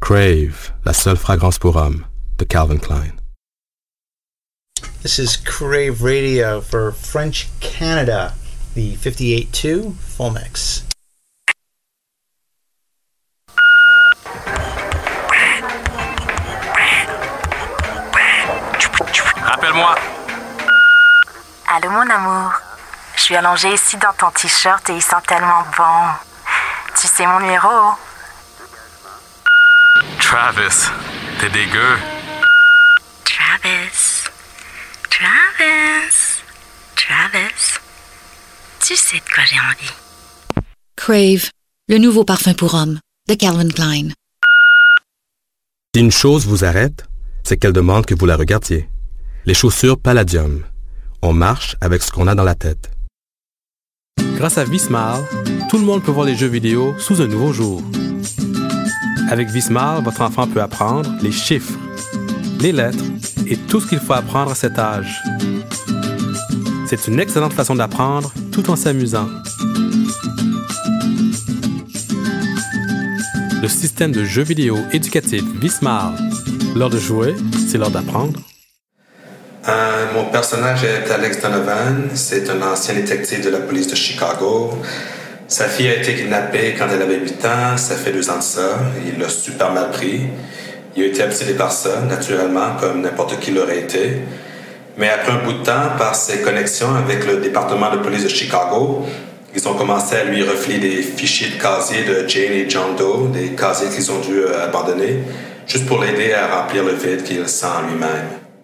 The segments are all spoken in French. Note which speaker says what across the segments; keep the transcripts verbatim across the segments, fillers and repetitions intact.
Speaker 1: Crave, la seule fragrance pour homme, de Calvin Klein.
Speaker 2: This is Crave Radio for French Canada, the fifty-eight two full mix.
Speaker 3: Rappelle-moi.
Speaker 4: Allô mon amour, je suis allongée ici dans ton t-shirt et il sent tellement bon. Tu sais mon numéro?
Speaker 3: Travis, t'es dégueu.
Speaker 4: Travis, Travis, Travis, tu sais de quoi j'ai envie.
Speaker 5: Crave, le nouveau parfum pour homme, de Calvin Klein.
Speaker 1: Si une chose vous arrête, c'est qu'elle demande que vous la regardiez. Les chaussures Palladium. On marche avec ce qu'on a dans la tête.
Speaker 6: Grâce à Vismart, tout le monde peut voir les jeux vidéo sous un nouveau jour. Avec Vismart, votre enfant peut apprendre les chiffres, les lettres et tout ce qu'il faut apprendre à cet âge. C'est une excellente façon d'apprendre tout en s'amusant. Le système de jeux vidéo éducatif Vismart. L'heure de jouer, c'est l'heure d'apprendre.
Speaker 7: Euh, mon personnage est Alex Donovan. C'est un ancien détective de la police de Chicago. Sa fille a été kidnappée quand elle avait huit ans. Ça fait deux ans de ça. Il l'a super mal pris. Il a été obsédé par ça, naturellement, comme n'importe qui l'aurait été. Mais après un bout de temps, par ses connexions avec le département de police de Chicago, ils ont commencé à lui refiler des fichiers de casier de Jane et John Doe, des casiers qu'ils ont dû euh, abandonner, juste pour l'aider à remplir le vide qu'il sent en lui-même.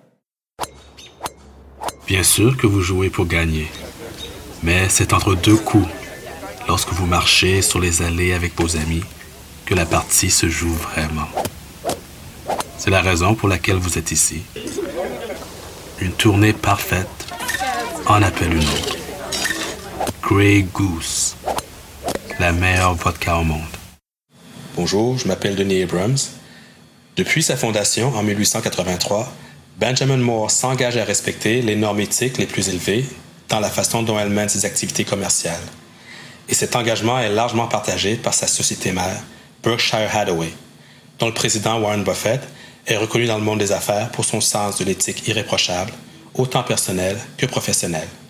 Speaker 8: Bien sûr que vous jouez pour gagner, mais c'est entre deux coups, lorsque vous marchez sur les allées avec vos amis, que la partie se joue vraiment. C'est la raison pour laquelle vous êtes ici. Une tournée parfaite en appelle une autre. Grey Goose, la meilleure vodka au monde.
Speaker 7: Bonjour, je m'appelle Denis Abrams. Depuis sa fondation en mille huit cent quatre-vingt-trois, Benjamin Moore s'engage à respecter les normes éthiques les plus élevées dans la façon dont elle mène ses activités commerciales. Et cet engagement est largement partagé par sa société mère, Berkshire Hathaway, dont le président Warren Buffett est reconnu dans le monde des affaires pour son sens de l'éthique irréprochable, autant personnelle que professionnelle.